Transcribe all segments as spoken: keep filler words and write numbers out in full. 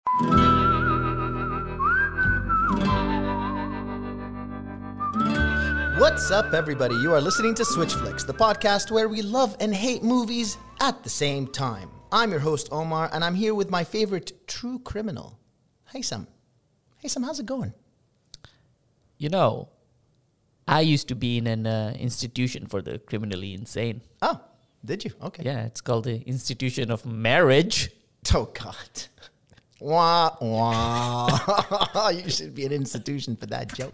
What's up, everybody? You are listening to Switch Flicks, the podcast where we love and hate movies at the same time. I'm your host, Omar, and I'm here with my favorite true criminal, Haysam. Haysam, how's it going? You know, I used to be in an uh, institution for the criminally insane. Oh, did you? Okay. Yeah, it's called the Institution of Marriage. Oh, God. Wah, wah. You should be an institution for that joke.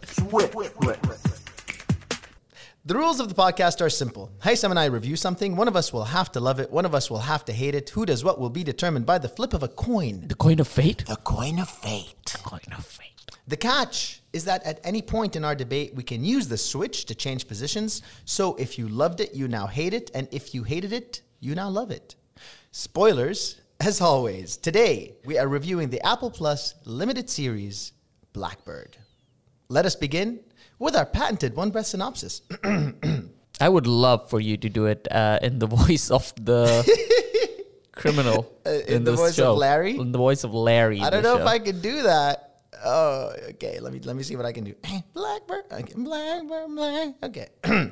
The rules of the podcast are simple. Haysam and I review something. One of us will have to love it. One of us will have to hate it. Who does what will be determined by the flip of a coin. The coin of fate? The coin of fate. The coin of fate. The catch is that at any point in our debate, we can use the switch to change positions. So if you loved it, you now hate it. And if you hated it, you now love it. Spoilers, as always. Today, we are reviewing the Apple Plus limited series, Blackbird. Let us begin with our patented one-breath synopsis. I would love for you to do it uh, in the voice of the criminal uh, in, in the this voice show. of Larry? In the voice of Larry. I don't in know the if show. I can do that. Oh, okay. Let me let me see what I can do. Blackbird, okay. Blackbird, Black. Okay.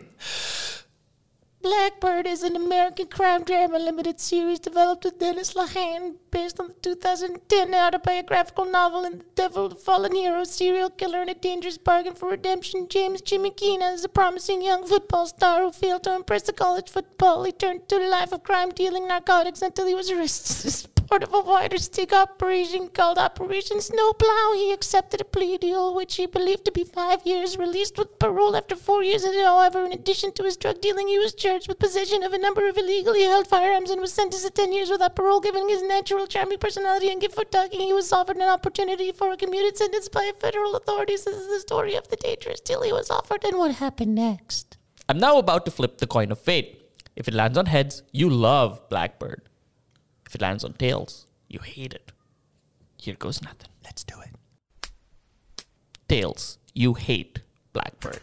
Blackbird is an American crime drama limited series developed with Dennis Lehane based on the two thousand ten autobiographical novel and the devil, the fallen hero, serial killer, and a dangerous bargain for redemption. James Jimmy Keena is a promising young football star who failed to impress the college football. He turned to a life of crime, dealing narcotics until he was arrested as part of a wider sting operation called Operation Snowplow. He accepted a plea deal, which he believed to be five years, released with parole after four years. And however, in addition to his drug dealing, he was charged with possession of a number of illegally held firearms and was sentenced to ten years without parole. Given his natural charming personality and gift for talking, he was offered an opportunity for a commuted sentence by federal authorities. This is the story of the dangerous deal he was offered and what happened next. I'm now about to flip the coin of fate. If it lands on heads, you love Blackbird. If it lands on tails, you hate it. Here goes nothing. Let's do it. Tails, you hate Blackbird.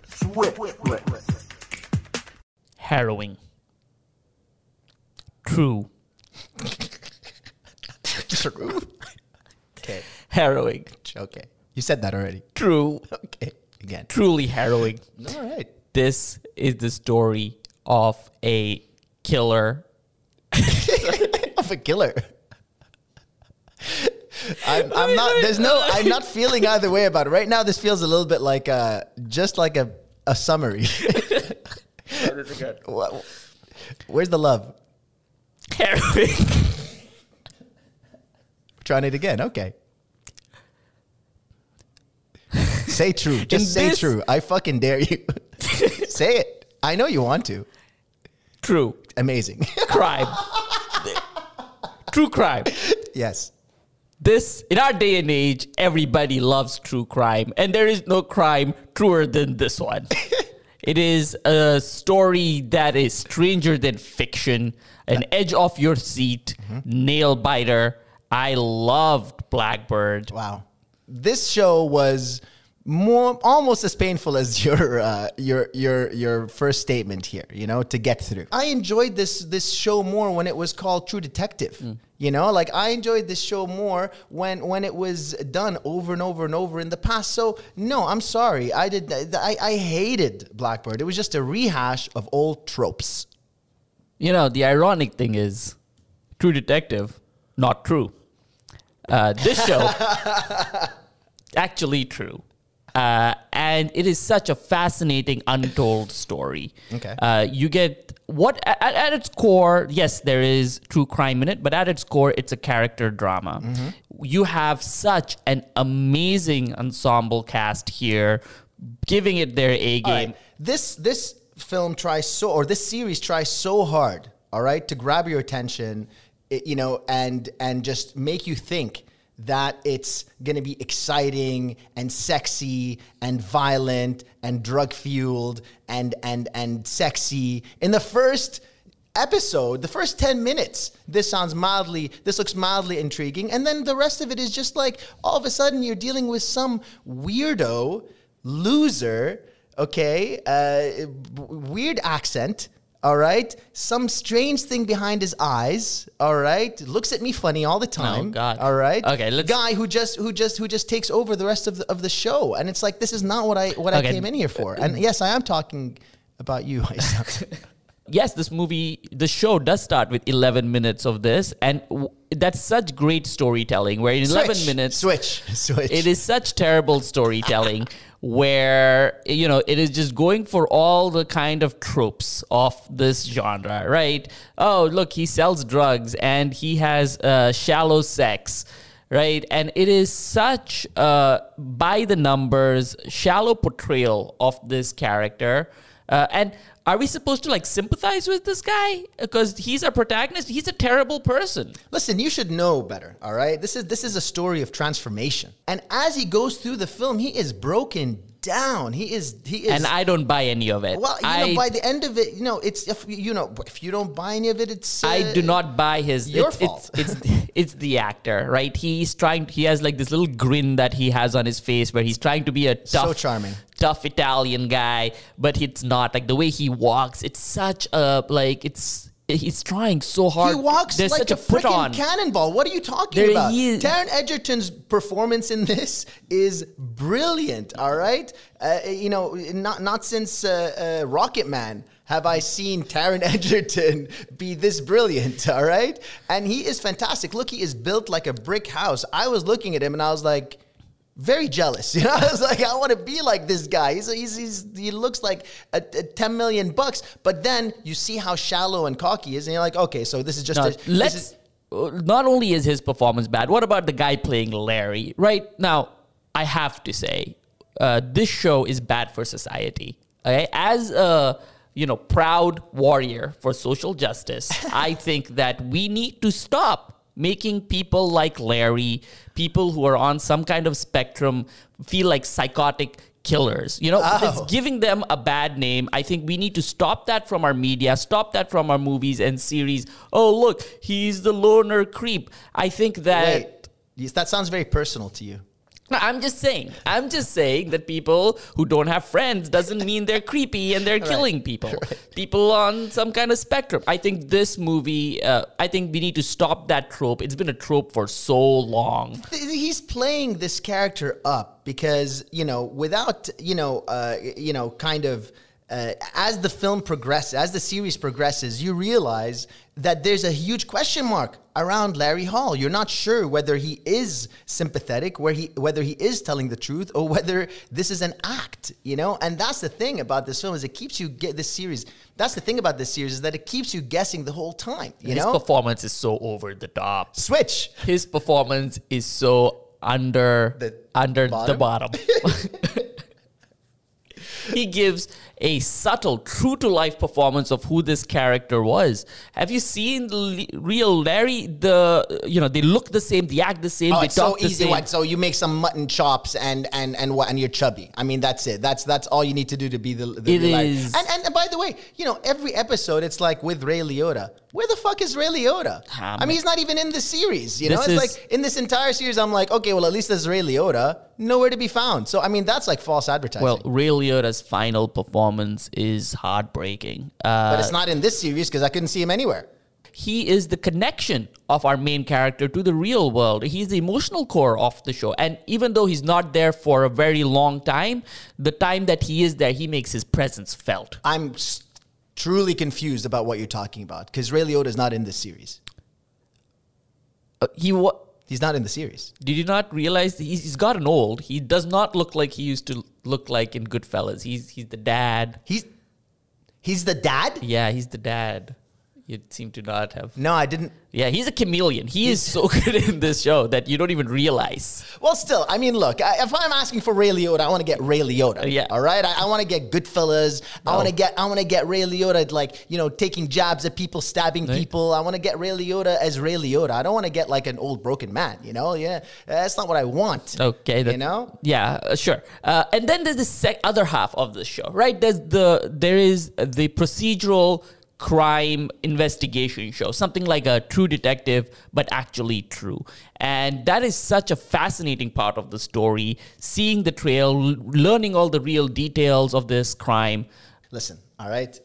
Harrowing. True. True. Okay. Harrowing. Okay. You said that already. True. Okay. Again. Truly harrowing. All right. This is the story of a killer. Of a killer. I'm, I'm not. There's no. I'm not feeling either way about it right now. This feels a little bit like a, just like a, a summary. What- Where's the love? Harrowing. Trying it again. Okay. Say true. Just In say this- true. I fucking dare you. Say it. I know you want to. True. Amazing. Crime. True crime. Yes. This, in our day and age, everybody loves true crime. And there is no crime truer than this one. It is a story that is stranger than fiction, an edge off your seat, mm-hmm. nail biter. I loved Blackbird. Wow. This show was more almost as painful as your uh, your your your first statement here, you know, to get through. I enjoyed this this show more when it was called True Detective. Mm. You know, like I enjoyed this show more when when it was done over and over and over in the past. So no, I'm sorry. I did I, I hated Blackbird. It was just a rehash of old tropes. You know, the ironic thing is True Detective, not true. Uh, this show, actually true. Uh, and it is such a fascinating, untold story. Okay. Uh, you get what at, at its core, yes, there is true crime in it, but at its core, it's a character drama. Mm-hmm. You have such an amazing ensemble cast here, giving it their A game. Right. This this film tries so, or this series tries so hard, all right, to grab your attention, it, you know, and and just make you think that it's going to be exciting and sexy and violent and drug-fueled and and and sexy. In the first episode, the first ten minutes, this sounds mildly, this looks mildly intriguing. And then the rest of it is just like, all of a sudden you're dealing with some weirdo, loser, okay, uh, weird accent, all right? Some strange thing behind his eyes, all right? Looks at me funny all the time. Oh, God. All right? Okay, let's- Guy who just who just who just takes over the rest of the, of the show. And it's like, this is not what I what Okay. I came in here for. And yes, I am talking about you, Isaac. Yes, this movie, the show does start with eleven minutes of this, and w- that's such great storytelling. Where in eleven Switch, minutes, Switch. Switch. it is such terrible storytelling where, you know, it is just going for all the kind of tropes of this genre, right? Oh, look, he sells drugs and he has uh, shallow sex, right? And it is such a by the numbers, shallow portrayal of this character. Uh, and are we supposed to like sympathize with this guy because he's our protagonist? He's a terrible person. Listen, you should know better, all right? This is this is a story of transformation. And as he goes through the film, he is broken down. He is he is And I don't buy any of it. Well, you I, know, by the end of it, you know, it's if you know, if you don't buy any of it, it's uh, I do not buy his. your it's, fault. It's, it's it's the actor, right? He's trying. He has like this little grin that he has on his face, where he's trying to be a tough, So charming. tough Italian guy, but it's not. Like the way he walks, it's such a like it's. He's trying so hard. He walks There's like such a, a put freaking on. cannonball. What are you talking There about? he is. Taron Egerton's performance in this is brilliant. All right, uh, you know, not not since uh, uh, Rocket Man have I seen Taron Egerton be this brilliant. All right, and he is fantastic. Look, he is built like a brick house. I was looking at him and I was like, very jealous. You know, I was like, I want to be like this guy. He's, he's, he's he looks like a, a ten million bucks. But then you see how shallow and cocky he is, and you're like, okay, so this is just No, a, this let's. is- uh, Not only is his performance bad, what about the guy playing Larry? Right now, I have to say, uh, this show is bad for society. Okay, as a you know proud warrior for social justice, I think that we need to stop making people like Larry, people who are on some kind of spectrum, feel like psychotic killers. You know, Oh. it's giving them a bad name. I think we need to stop that from our media, stop that from our movies and series. Oh, look, he's the loner creep. I think that... wait, yes, that sounds very personal to you. No, I'm just saying. I'm just saying that people who don't have friends doesn't mean they're creepy and they're killing people. People on some kind of spectrum. I think this movie, uh, I think we need to stop that trope. It's been a trope for so long. He's playing this character up because, you know, without, you know, uh, you know, kind of, uh, as the film progresses, as the series progresses, you realize that there's a huge question mark around Larry Hall. You're not sure whether he is sympathetic, where he, whether he is telling the truth, or whether this is an act, you know? And that's the thing about this film is it keeps you get this series. That's the thing about this series is that it keeps you guessing the whole time, you His know? performance is so over the top. Switch. His performance is so under The under the bottom? bottom. He gives a subtle, true-to-life performance of who this character was. Have you seen the le- real Larry? The you know they look the same, they act the same, Oh, they it's so talk the easy. same. What? So you make some mutton chops and and and what? And you're chubby. I mean, that's it. That's that's all you need to do to be the. the It the Larry. is. And, and and by the way, you know, every episode it's like with Ray Liotta. Where the fuck is Ray Liotta? Ah, I mean, he's not even in the series. You know, This it's is- like in this entire series, I'm like, okay, well, at least there's Ray Liotta. Nowhere to be found. So I mean, that's like false advertising. Well, Ray Liotta's final performance is heartbreaking. Uh, but it's not in this series because I couldn't see him anywhere. he is the connection of our main character to the real world. He's the emotional core of the show. And even though he's not there for a very long time, the time that he is there, he makes his presence felt. I'm s- truly confused about what you're talking about because Ray Liotta is not in this series. Uh, he wa- He's not in the series. Did you not realize that he's, he's gotten old? He does not look like he used to look like in Goodfellas. He's he's the dad. He's he's the dad? Yeah, he's the dad. You seem to not have. No, I didn't. Yeah, he's a chameleon. He is so good in this show that you don't even realize. Well, still, I mean, look, I, if I'm asking for Ray Liotta, I want to get Ray Liotta. Uh, yeah. All right. I, I want to get Goodfellas. I No. want to get I want to get Ray Liotta, like, you know, taking jabs at people, stabbing Right. people. I want to get Ray Liotta as Ray Liotta. I don't want to get like an old broken man. You know, yeah, that's not what I want. Okay, that- you know. Yeah, uh, sure. Uh, and then there's the sec- other half of the show, right? There's the there is the procedural crime investigation show, something like a True Detective, but actually true. And that is such a fascinating part of the story, seeing the trail, l- learning all the real details of this crime. Listen, all right.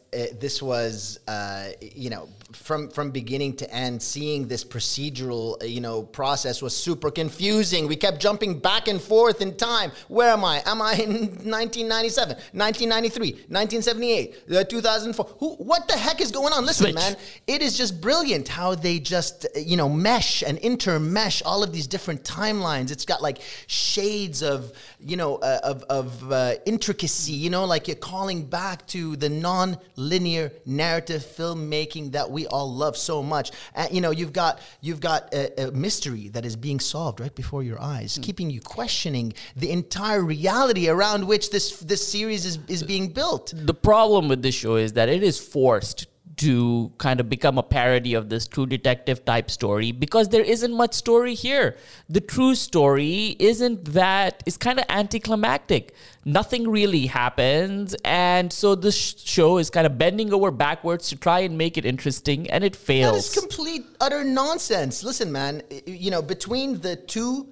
uh, this was, uh, you know, from from beginning to end, seeing this procedural, uh, you know, process was super confusing. We kept jumping back and forth in time. Where am I? Am I in nineteen ninety-seven, nineteen ninety-three, nineteen seventy-eight, uh, two thousand four? Who? What the heck is going on? Listen, Switch. man, it is just brilliant how they just, uh, you know, mesh and intermesh all of these different timelines. It's got like shades of, you know, uh, of of uh, intricacy. You know, like you're calling back to the non-linear narrative filmmaking that we all love so much. And you know, you've got you've got a, a mystery that is being solved right before your eyes, mm. keeping you questioning the entire reality around which this this series is is being built. The problem with this show is that it is forced to kind of become a parody of this True Detective type story because there isn't much story here. The true story isn't that, it's kind of anticlimactic. Nothing really happens. And so this sh- show is kind of bending over backwards to try and make it interesting, and it fails. That is complete, utter nonsense. Listen, man, you know, between the two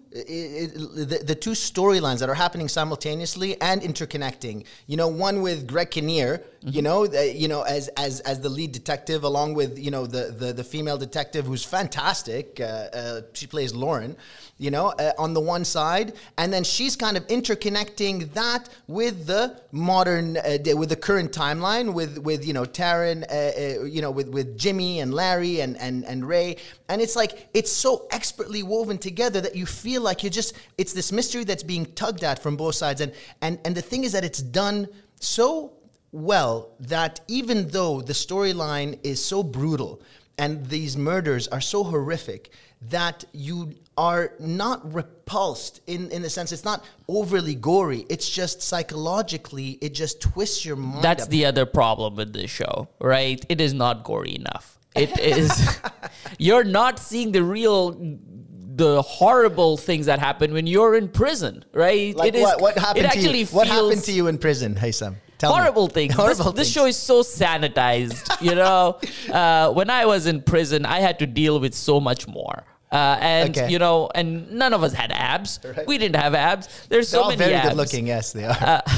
the, the two storylines that are happening simultaneously and interconnecting, you know, one with Greg Kinnear, mm-hmm. you know, uh, you know, as as as the lead detective, along with, you know, the the, the female detective who's fantastic. Uh, uh, she plays Lauren, you know, uh, on the one side, and then she's kind of interconnecting that with the modern, uh, with the current timeline, with with you know Taryn, uh, uh, you know, with with Jimmy and Larry and and and Ray, and it's like it's so expertly woven together that you feel like you're just, it's this mystery that's being tugged at from both sides, and and and the thing is that it's done so well that even though the storyline is so brutal and these murders are so horrific, that you are not repulsed in, in the sense it's not overly gory. It's just psychologically, it just twists your mind. That's up. the other problem with this show, right? It is not gory enough. It is, you're not seeing the real, the horrible things that happen when you're in prison, right? Like it is, what? What happened it to actually you? What feels happened to you in prison, Haysam? Tell horrible me. things. Horrible this, this things. show is so sanitized. You know, uh, when I was in prison, I had to deal with so much more. Uh, and Okay. you know, and none of us had abs. Right. We didn't have abs. There's They're so all many very abs. good looking. Yes, they are. Uh,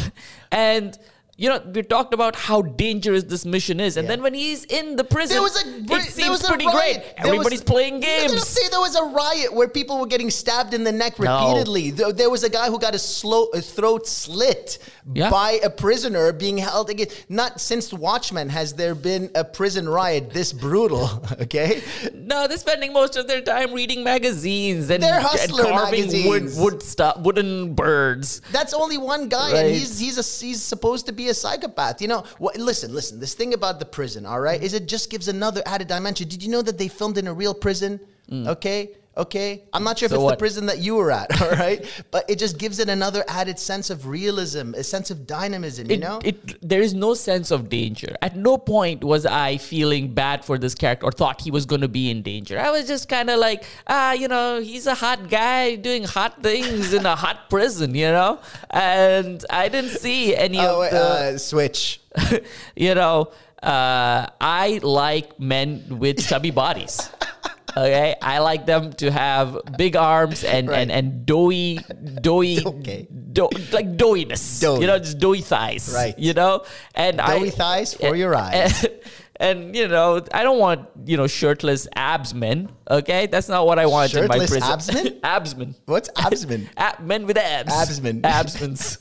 and you know, we talked about how dangerous this mission is, and Yeah. then when he's in the prison, There was a it there seems was a pretty riot. great. There Everybody's was, playing I was gonna games. say there was a riot where people were getting stabbed in the neck No. repeatedly. There, there was a guy who got his slow, a throat slit Yeah. by a prisoner being held against. Not since Watchmen has there been a prison riot this brutal. Okay, No, they're spending most of their time reading magazines and, They're and hustler carving wood, magazines. wood stuff, wooden birds. that's only one guy, Right. and he's he's a, he's supposed to be a psychopath. You know, what, listen, listen. This thing about the prison, all right, is it just gives another added dimension. Did you know that they filmed in a real prison? Okay. Okay, I'm not sure if So it's what? the prison that you were at, all right? But it just gives it another added sense of realism, a sense of dynamism, you It, know? it, there is no sense of danger. At no point was I feeling bad for this character or thought he was going to be in danger. I was just kind of like, ah, you know, he's a hot guy doing hot things in a hot prison, you know? And I didn't see any oh, of wait, the... uh, switch. you know, uh, I like men with chubby bodies. Okay, I like them to have big arms and Right. and, and doughy, doughy, Okay. dough, like doughiness. Doughy. You know, just doughy thighs. Right. You know, and I Doughy thighs for your eyes. And, and, you know, I don't want, you know, shirtless abs men. Okay, that's not what I want in my Shirtless prison. absmen? absmen. What's absman? Ab- men with abs. Absmen. Absmens.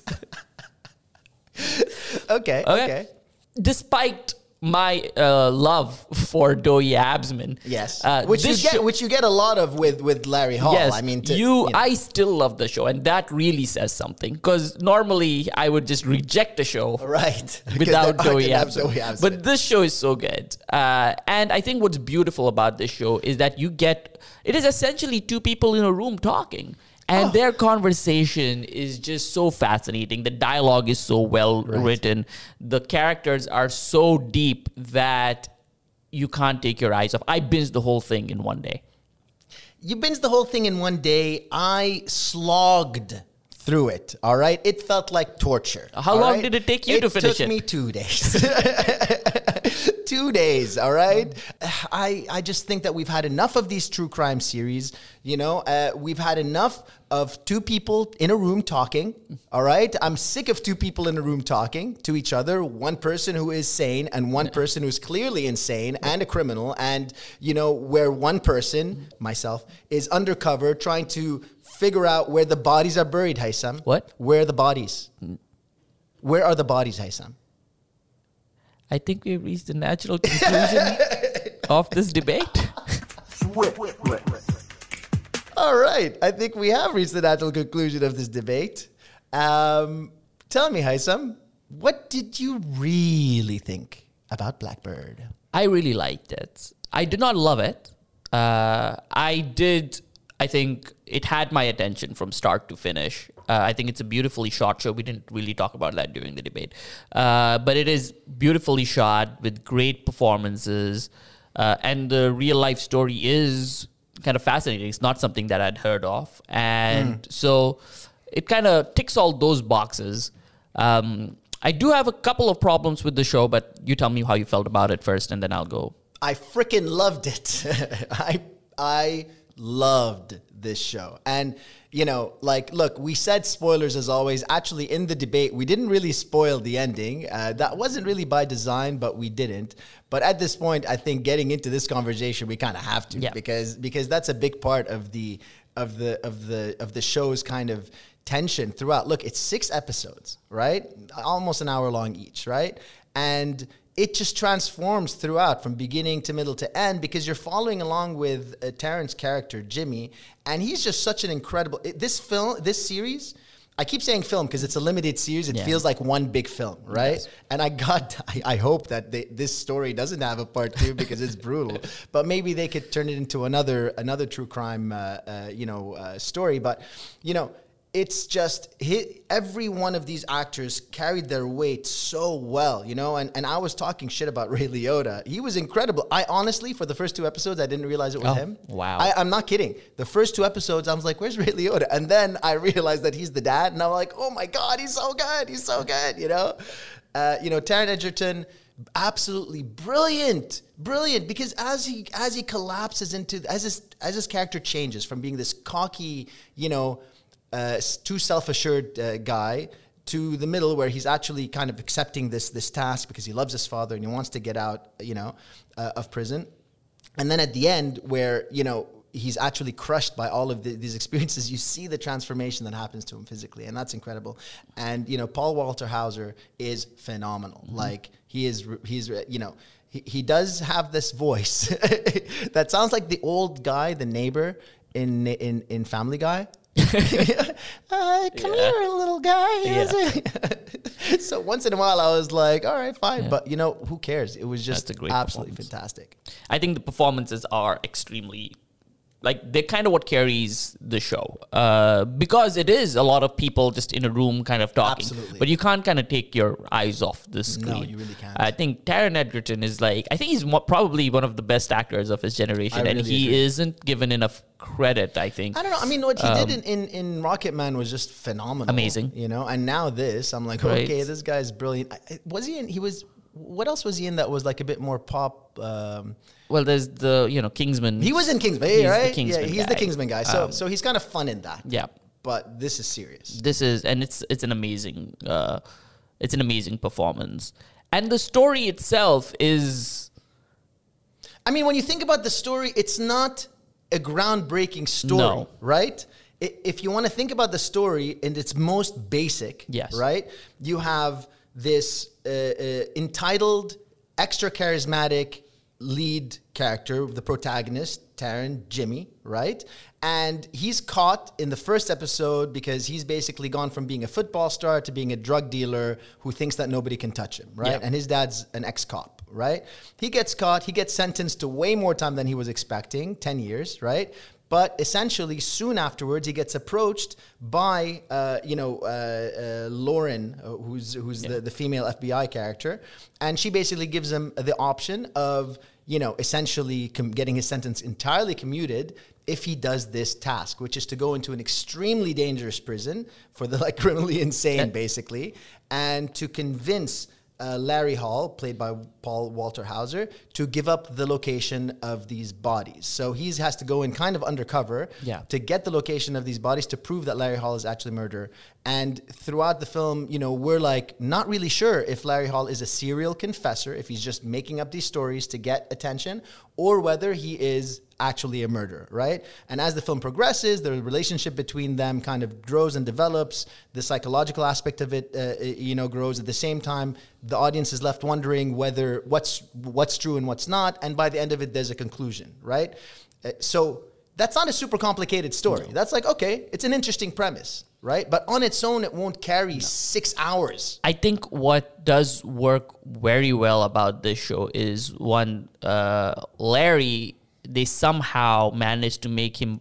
Okay, Okay. okay. Despite my uh, love for doughy absmen, Yes, uh, which you this get, show- which you get a lot of with with Larry Hall. Yes, I mean, to, you, know. I still love the show, and that really says something. Because normally I would just reject the show right without Because they Doughy have Absman. Doughy Absman. But this show is so good, uh, and I think what's beautiful about this show is that you get it is essentially two people in a room talking. And Oh. their conversation is just so fascinating. The dialogue is so well written. The characters are so deep that you can't take your eyes off. I binged the whole thing in one day. You binged the whole thing in one day. I slogged through it. All right, it felt like torture. How all long right? did it take you to finish It it? took me two days. two days, all right? I, I just think that we've had enough of these true crime series. You know, uh, we've had enough of two people in a room talking, all right? I'm sick of two people in a room talking to each other, one person who is sane and one person who's clearly insane and a criminal, and, you know, where one person, myself, is undercover trying to figure out where the bodies are buried, Haitham. What? Where are the bodies? Where are the bodies, Haitham? I think we've reached the natural conclusion of this debate. All right. I think we have reached the natural conclusion of this debate. Um, tell me, Haitham, what did you really think about Blackbird? I really liked it. I did not love it. Uh, I did, I think it had my attention from start to finish. Uh, I think it's a beautifully shot show. We didn't really talk about that during the debate. Uh, but it is beautifully shot with great performances. Uh, and the real life story is kind of fascinating. It's not something that I'd heard of. And mm. so it kind of ticks all those boxes. Um, I do have a couple of problems with the show, but you tell me how you felt about it first, and then I'll go. I freaking loved it. I I loved this show. And, you know, like, look, we said spoilers as always. Actually, in the debate, we didn't really spoil the ending. Uh, that wasn't really by design, but we didn't. But at this point, I think getting into this conversation, we kind of have to, yeah. because because that's a big part of the of the of the of the show's kind of tension throughout. Look, it's six episodes, right? Almost an hour long each, right? And it just transforms throughout from beginning to middle to end because you're following along with uh, Taran's character, Jimmy, and he's just such an incredible... It, this film, this series, I keep saying film because it's a limited series. It yeah. feels like one big film, right? Yes. And I got... I, I hope that they, this story doesn't have a part two because it's brutal, but maybe they could turn it into another another true crime, uh, uh, you know, uh, story. But, you know... It's just hit, every one of these actors carried their weight so well, you know, and, and I was talking shit about Ray Liotta. He was incredible. I honestly, for the first two episodes, I didn't realize it was oh, him. Wow. I, I'm not kidding. The first two episodes, I was like, where's Ray Liotta? And then I realized that he's the dad. And I'm like, oh my God, he's so good. He's so good, you know. Uh, you know, Taron Egerton, absolutely brilliant. Brilliant. Because as he as he collapses into, as his, as his character changes from being this cocky, you know, Uh, too self-assured uh, guy to the middle where he's actually kind of accepting this this task because he loves his father and he wants to get out, you know, uh, of prison. And then at the end where, you know, he's actually crushed by all of the, these experiences, you see the transformation that happens to him physically, and that's incredible. And, you know, Paul Walter Hauser is phenomenal. Mm-hmm. Like, he is, he's, you know, he, he does have this voice that sounds like the old guy, the neighbor in in, in Family Guy. uh, come yeah. here, little guy. Yeah. So once in a while, I was like, all right, fine. Yeah. But, you know, who cares? It was just absolutely fantastic. I think the performances are extremely... Like, they're kind of what carries the show. Uh, because it is a lot of people just in a room kind of talking. Absolutely. But you can't kind of take your eyes off the screen. No, you really can't. I think Taron Egerton is like... I think he's mo- probably one of the best actors of his generation. I and really he agree. isn't given enough credit, I think. I don't know. I mean, what he Um, did in, in, in Rocket Man was just phenomenal. Amazing. You know? And now this, I'm like, Right. okay, this guy's brilliant. I- Was he in... He was... What else was he in that was like a bit more pop... Um, Well, there's the, you know, Kingsman. he was in Kingsman, He's the right? Kingsman yeah, he's guy. the Kingsman guy. So Um, so he's kind of fun in that. Yeah. But this is serious. This is, and it's it's an amazing, uh, it's an amazing performance. And the story itself is... I mean, when you think about the story, it's not a groundbreaking story, No. right? I- If you want to think about the story in its most basic, Yes. right? You have this uh, uh, entitled, extra charismatic lead character, the protagonist, Taron, Jimmy, right? And he's caught in the first episode because he's basically gone from being a football star to being a drug dealer who thinks that nobody can touch him, right? Yep. And his dad's an ex-cop, right? He gets caught, he gets sentenced to way more time than he was expecting, ten years, right? But essentially, soon afterwards, he gets approached by, uh, you know, uh, uh, Lauren, uh, who's who's Yeah. the, the female F B I character, and she basically gives him the option of, you know, essentially com- getting his sentence entirely commuted if he does this task, which is to go into an extremely dangerous prison for the like criminally insane, Yeah. basically, and to convince uh, Larry Hall, played by Paul Walter Hauser, to give up the location of these bodies. So he has to go in kind of undercover Yeah. to get the location of these bodies to prove that Larry Hall is actually murderer. And throughout the film, you know, we're like not really sure if Larry Hall is a serial confessor, if he's just making up these stories to get attention, or whether he is actually a murderer, right? And as the film progresses, the relationship between them kind of grows and develops. The psychological aspect of it, uh, you know, grows. At the same time, the audience is left wondering whether what's what's true and what's not. And by the end of it, there's a conclusion, right? Uh, so that's not a super complicated story. No. That's like, okay, it's an interesting premise, right? But on its own, it won't carry no. six hours. I think what does work very well about this show is one, uh, Larry, they somehow managed to make him,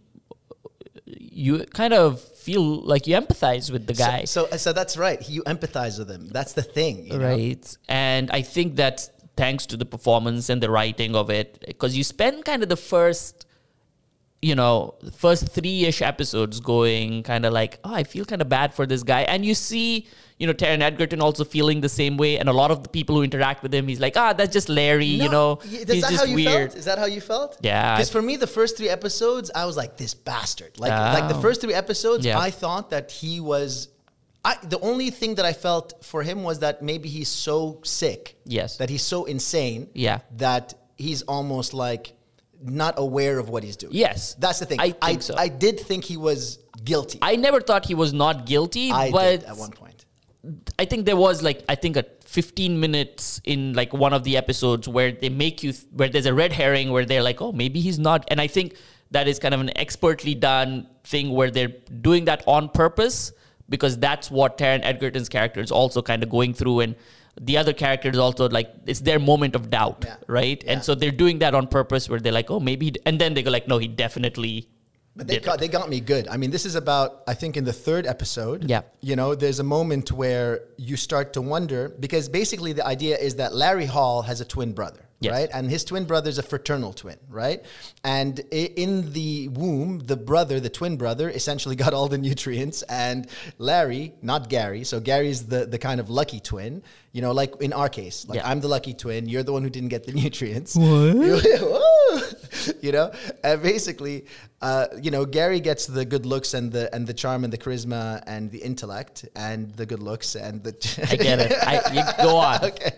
you kind of feel like you empathize with the guy. So, so, so that's right. You empathize with him. That's the thing. You right. know? And I think that's thanks to the performance and the writing of it, because you spend kind of the first, you know, first three-ish episodes going kind of like, oh, I feel kind of bad for this guy. And you see, you know, Taron Egerton also feeling the same way. And a lot of the people who interact with him, he's like, ah, that's just Larry, no, you know, is he's that just how you weird. Felt? Is that how you felt? Yeah. Because for me, the first three episodes, I was like, this bastard. Like, Oh. like the first three episodes, Yeah. I thought that he was... I, the only thing that I felt for him was that maybe he's so sick. Yes. That he's so insane. Yeah. That he's almost like not aware of what he's doing. Yes. That's the thing. I think I, so. I did think he was guilty. I never thought he was not guilty, I but did at one point. I think there was like, I think a fifteen minutes in like one of the episodes where they make you, th- where there's a red herring where they're like, oh, maybe he's not. And I think that is kind of an expertly done thing where they're doing that on purpose, because that's what Taron Egerton's character is also kind of going through. And the other character is also like, it's their moment of doubt, Yeah. right? Yeah. And so they're doing that on purpose where they're like, oh, maybe, he d-. And then they go like, no, he definitely But they did got, it. they got me good. I mean, this is about, I think in the third episode, Yeah. you know, there's a moment where you start to wonder, because basically the idea is that Larry Hall has a twin brother, Yes. right? And his twin brother is a fraternal twin, right? And i- in the womb, the brother, the twin brother, essentially got all the nutrients, and Larry, not Gary, so Gary's the, the kind of lucky twin, you know, like in our case, like Yeah. I'm the lucky twin, you're the one who didn't get the nutrients. What? You know, and basically, uh, you know, Gary gets the good looks and the and the charm and the charisma and the intellect and the good looks and the. I get it. I, you, go on. Okay.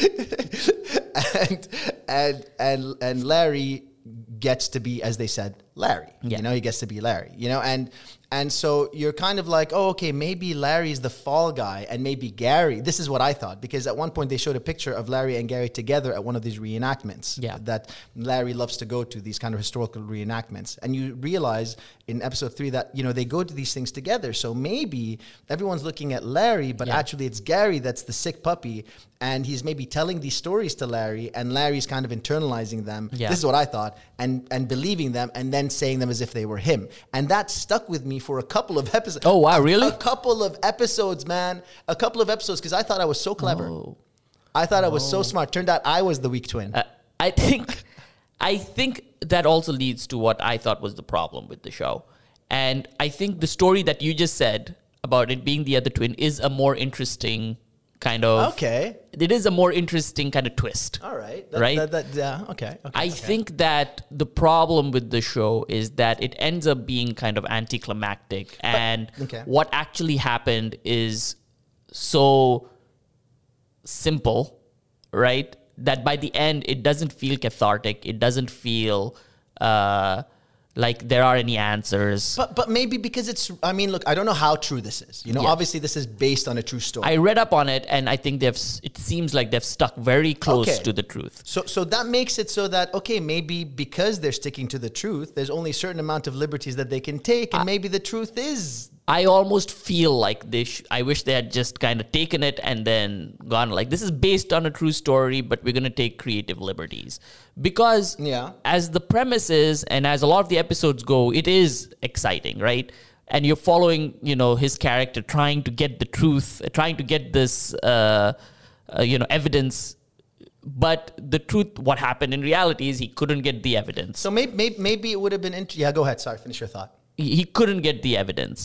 and and and and Larry gets to be, as they said, Larry. Yeah. You know, he gets to be Larry. You know, and and so you're kind of like, oh, okay, maybe Larry's the fall guy, and maybe Gary. This is what I thought, because at one point they showed a picture of Larry and Gary together at one of these reenactments. Yeah. That Larry loves to go to, these kind of historical reenactments, and you realize in episode three that, you know, they go to these things together. So maybe everyone's looking at Larry, but Yeah. actually it's Gary that's the sick puppy, and he's maybe telling these stories to Larry, and Larry's kind of internalizing them. Yeah. This is what I thought, and and believing them, and then saying them as if they were him. And that stuck with me for a couple of episodes. Oh, wow, really? A couple of episodes, man. A couple of episodes, because I thought I was so clever. Oh. I thought I was so smart. Turned out I was the weak twin. Uh, I think, I think that also leads to what I thought was the problem with the show. And I think the story that you just said about it being the other twin is a more interesting kind of... Okay. It is a more interesting kind of twist. All right. That, Right? That, that, yeah. Okay. okay I okay. think that the problem with the show is that it ends up being kind of anticlimactic. And okay. what actually happened is so simple, right? That by the end, it doesn't feel cathartic. It doesn't feel uh, like there are any answers. But but maybe because it's. I mean, look. I don't know how true this is. You know, Yeah. obviously this is based on a true story. I read up on it, and I think they've. It seems like they've stuck very close Okay. to the truth. So so that makes it so that, okay, maybe because they're sticking to the truth, there's only a certain amount of liberties that they can take, and maybe the truth is. I almost feel like they. Sh- I wish they had just kind of taken it and then gone like, this is based on a true story, but we're going to take creative liberties. Because Yeah. as the premise is, and as a lot of the episodes go, it is exciting, right? And you're following, you know, his character trying to get the truth, uh, trying to get this, uh, uh, you know, evidence. But the truth, what happened in reality is he couldn't get the evidence. So maybe maybe, maybe it would have been. Int- yeah. Go ahead. Sorry. Finish your thought. he he couldn't get the evidence.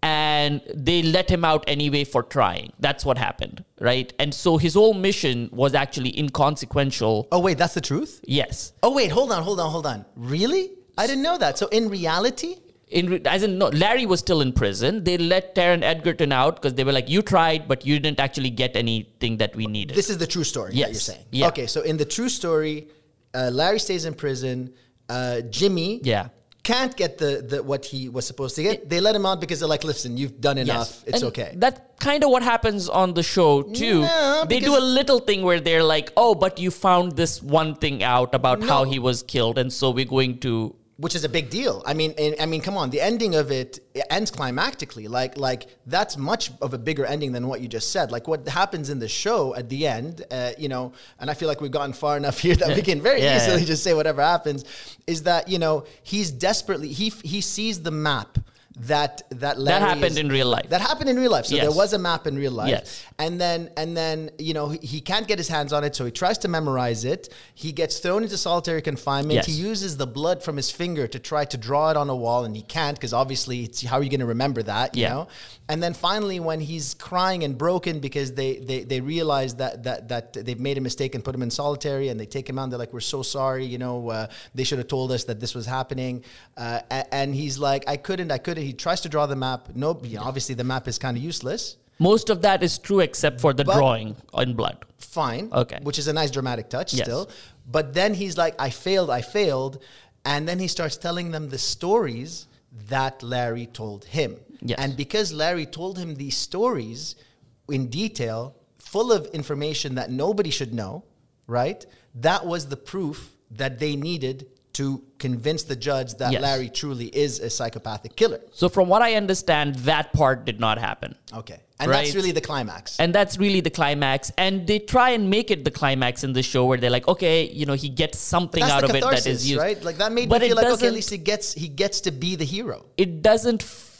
and they let him out anyway for trying. That's what happened, right? And so his whole mission was actually inconsequential. Oh, wait, that's the truth? Yes. Oh, wait, hold on, hold on, hold on. Really? I didn't know that. So in reality... In, re- as in, no, Larry was still in prison. They let Taron Egerton out because they were like, you tried, but you didn't actually get anything that we needed. This is the true story Yes. that you're saying. Yeah. Okay, so in the true story, uh, Larry stays in prison. Uh, Jimmy Yeah. can't get the, the what he was supposed to get. They let him out because they're like, listen, you've done enough. It's And okay. That's kind of what happens on the show too. No, they do because- a little thing where they're like, oh, but you found this one thing out about how No. he was killed, and so we're going to... Which is a big deal. I mean, and, I mean, come on. The ending of it, it ends climactically. Like, like that's much of a bigger ending than what you just said. Like, what happens in the show at the end, uh, you know. And I feel like we've gotten far enough here that we can very Yeah, easily yeah. just say whatever happens. Is that you know he's desperately he he sees the map that that Larry That happened is- in real life. That happened in real life. So Yes. there was a map in real life. Yes. And then and then you know he, he can't get his hands on it, so he tries to memorize it. He gets thrown into solitary confinement. Yes. He uses the blood from his finger to try to draw it on a wall, and he can't because obviously it's how are you going to remember that, you Yeah. know? And then finally, when he's crying and broken because they they, they realize that that that they've made a mistake and put him in solitary, and they take him out. And they're like, "We're so sorry, you know. Uh, they should have told us that this was happening." Uh, a- and he's like, "I couldn't, I couldn't." He tries to draw the map. No, you know, obviously the map is kind of useless. Most of that is true except for the But- drawing in blood. Fine. Okay. Which is a nice dramatic touch Yes. still. But then he's like, I failed, I failed. And then he starts telling them the stories that Larry told him. Yes. And because Larry told him these stories in detail, full of information that nobody should know, right? That was the proof that they needed to convince the judge that Yes. Larry truly is a psychopathic killer. So from what I understand, that part did not happen. Okay. And that's Right. really the climax. And that's really the climax. And they try and make it the climax in the show where they're like, okay, you know, he gets something That's out the of it that catharsis, is used. right? Like that made But me it feel like, okay, at doesn't- least he gets he gets to be the hero. It doesn't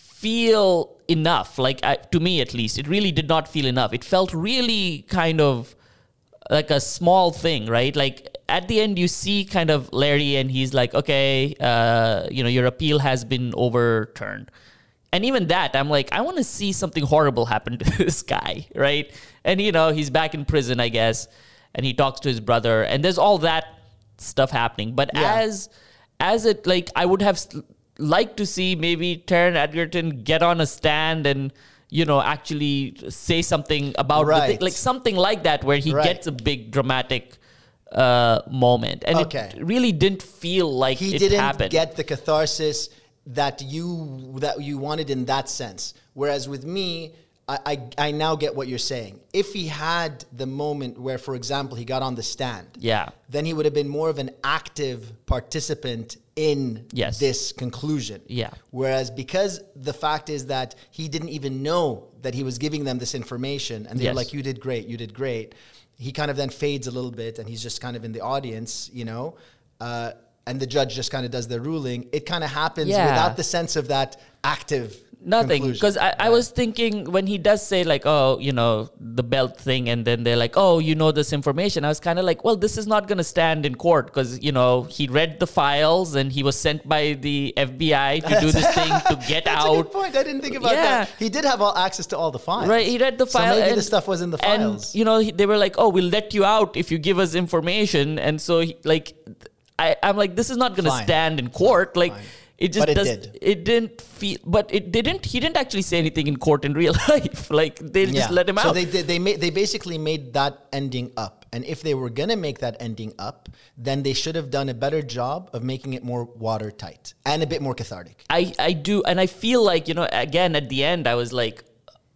feel enough. Like I, to me, at least, it really did not feel enough. It felt really kind of like a small thing, right? Like at the end, you see kind of Larry, and he's like, okay, uh, you know, your appeal has been overturned. And even that, I'm like, I want to see something horrible happen to this guy, right? And, you know, he's back in prison, I guess, and he talks to his brother, and there's all that stuff happening. But Yeah. as as it, like, I would have s- liked to see maybe Taron Egerton get on a stand and, you know, actually say something about the Right. thing, like something like that, where he Right. gets a big dramatic uh, moment. And Okay. it really didn't feel like He it didn't happened. get the catharsis that you that you wanted in that sense. Whereas with me, I, I I now get what you're saying. If he had the moment where, for example, he got on the stand, Yeah. then he would have been more of an active participant in Yes. this conclusion. Yeah. Whereas because the fact is that he didn't even know that he was giving them this information, and they're Yes. like, "You did great, you did great." He kind of then fades a little bit, and he's just kind of in the audience, you know. Uh, and the judge just kind of does the ruling. It kind of happens Yeah. without the sense of that active Nothing, conclusion. because I, I Right. was thinking when he does say like, oh, you know, the belt thing, and then they're like, oh, you know this information. I was kind of like, well, this is not going to stand in court because, you know, he read the files and he was sent by the F B I to do this thing to get That's a good out. point. I didn't think about Yeah. that. He did have all access to all the files. Right, he read the So file. maybe and, the stuff was in the and, files. you know, he, they were like, oh, we'll let you out if you give us information. And so, he, like, I, I'm like, this is not going to Fine. stand in court. Like, Fine. it just But it does. did. It didn't feel, but it didn't. He didn't actually say anything in court in real life. Like, they just let him so out. they they they, made, they basically made that ending up. And if they were gonna make that ending up, then they should have done a better job of making it more watertight and a bit more cathartic. I, I do, and I feel like, you know, again at the end, I was like,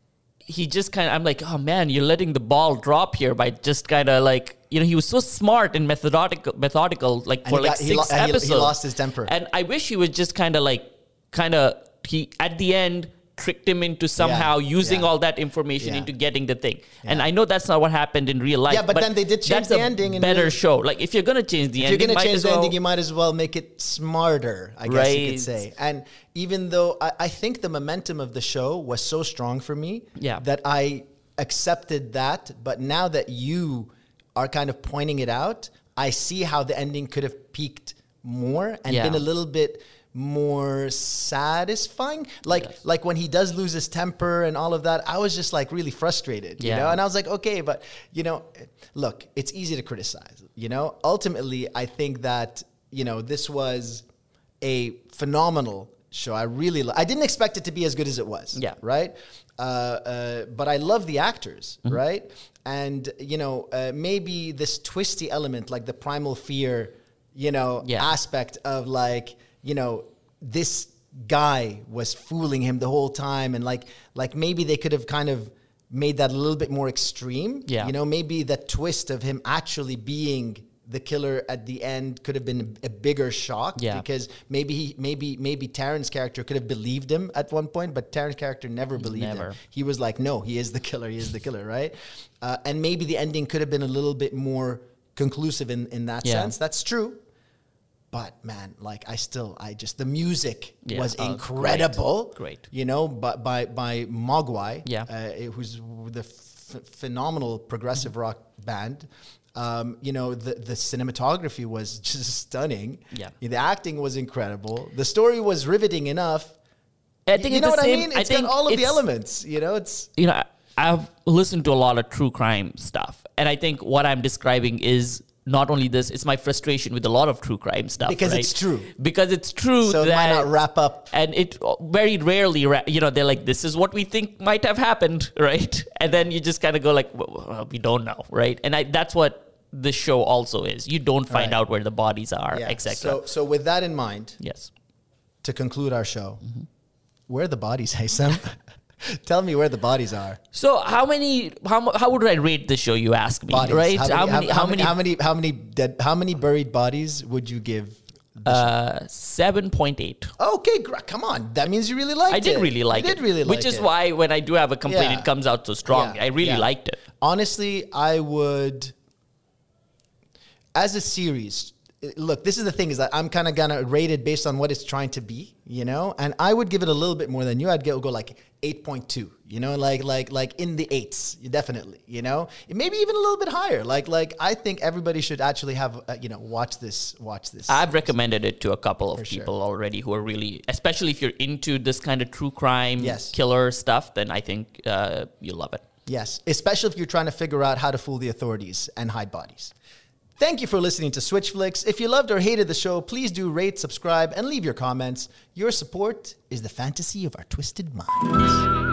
he just kind of, I'm like, oh man, you're letting the ball drop here by just kind of like, you know, he was so smart and methodical, methodical, like And for he like got- he six lo- and he- he episodes. lost his temper. And I wish he was just kind of like, kind of, he at the end tricked him into somehow using yeah. all that information Yeah. into getting the thing. And I know that's not what happened in real life. Yeah, but then they did change that's the a ending in better real- show. Like if you're gonna change the If you're ending, going to might change as the well- ending, you might as well make it smarter, I guess you Right. could say. And even though I, I think the momentum of the show was so strong for me Yeah. that I accepted that, but now that you are kind of pointing it out, I see how the ending could have peaked more and Yeah. been a little bit more satisfying. Like Yes. like when he does lose his temper and all of that, I was just like really frustrated, you Yeah. know? And I was like, okay, but you know, look, it's easy to criticize, you know? Ultimately, I think that, you know, this was a phenomenal show. I really, lo- I didn't expect it to be as good as it was. Yeah. Right. Uh, uh, but I love the actors. Mm-hmm. Right. And, you know, uh, maybe this twisty element, like the primal fear, you know, Yeah. aspect of like, you know, this guy was fooling him the whole time. And like, like maybe they could have kind of made that a little bit more extreme. Yeah. You know, maybe the twist of him actually being the killer at the end could have been a bigger shock. Yeah. Because maybe he, maybe maybe Taron's character could have believed him at one point, but Taron's character never believed Never. him. He was like, no, he is the killer. He is the killer, right? Uh, and maybe the ending could have been a little bit more conclusive in, in that Yeah. sense. That's true. But man, like I still, I just, the music Yeah. was Oh, incredible. great. Great. You know, by, by, by Mogwai, Yeah. uh, who's the f- phenomenal progressive rock band. Um, you know, the, the cinematography was just stunning. Yeah. The acting was incredible. The story was riveting enough. I think you it's know the what same, I mean? I It's think got all of the it's- elements. You know, it's you know, I- I've listened to a lot of true crime stuff, and I think what I'm describing is not only this; it's my frustration with a lot of true crime stuff. Because right? it's true. Because it's true. so it that, might not wrap up. and it very rarely, ra- you know, they're like, "This is what we think might have happened," right? And then you just kind of go like, well, well, "We don't know," right? And I, that's what the show also is. You don't find Right. out where the bodies are, Yeah. et cetera. So, so with that in mind, yes. to conclude our show, where are the bodies, Haysam? Tell me where the bodies are. So how many? How mu- how would I rate the show? You ask me, Bodies. right? How many? How, many? How many? How many dead? How many buried bodies would you give? Uh, seven point eight. Okay, gr- come on. That means you really liked it. I did really like you it. did really like Which is it. why when I do have a complaint, Yeah. it comes out so strong. Yeah, I really yeah. liked it. Honestly, I would, as a series, look, this is the thing is that I'm kind of gonna rate it based on what it's trying to be, you know, and I would give it a little bit more than you. I'd go, go like eight point two, you know, like like like in the eights, definitely, you know, maybe even a little bit higher. Like like I think everybody should actually have, uh, you know, watch this, watch this. I've recommended it to a couple of For sure. people already who are really, especially if you're into this kind of true crime, Yes. killer stuff, then I think uh, you'll love it. Yes, especially if you're trying to figure out how to fool the authorities and hide bodies. Thank you for listening to Switch Flicks. If you loved or hated the show, please do rate, subscribe, and leave your comments. Your support is the fantasy of our twisted minds.